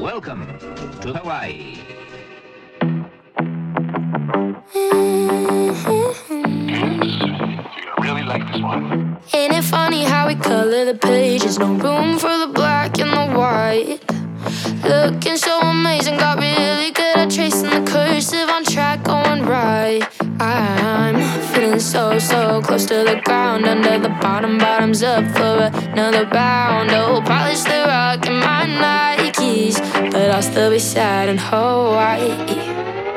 Welcome to Hawaii. Really like this one. Ain't it funny how we color the pages? No room for the black and the white. Looking so amazing, got really good at tracing the cursive on track going right. I'm feeling so close to the ground, under the bottoms up for another round. Oh, polish the rock in my Nikes, but I'll still be sad in Hawaii.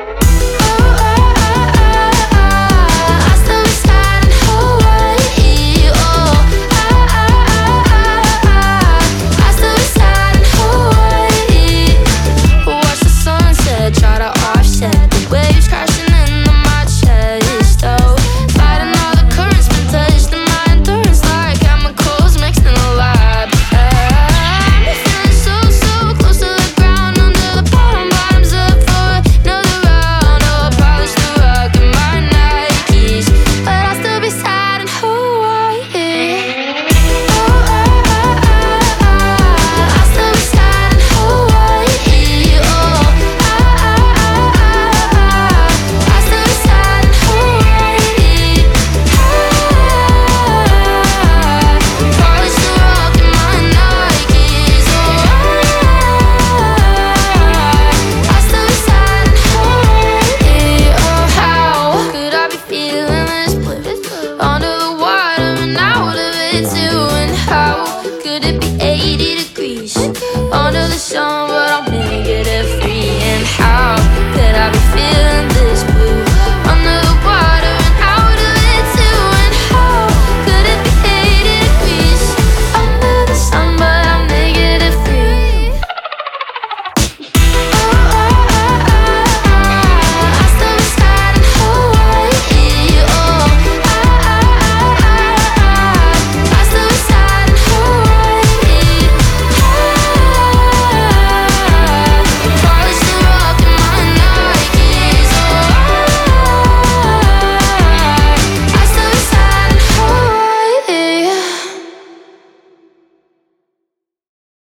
Try to offset the waves crashing into my chest. Oh, fighting all the currents, been touched in my endurance like chemicals mixed in a lab. I'm feeling so close to the ground, under the bottoms up for another round. Oh, I polish the rock in my Nikes, but I'll still be sad in Hawaii. I'll still be sad in Hawaii. Oh, under the water and out of it too. And how could it be 80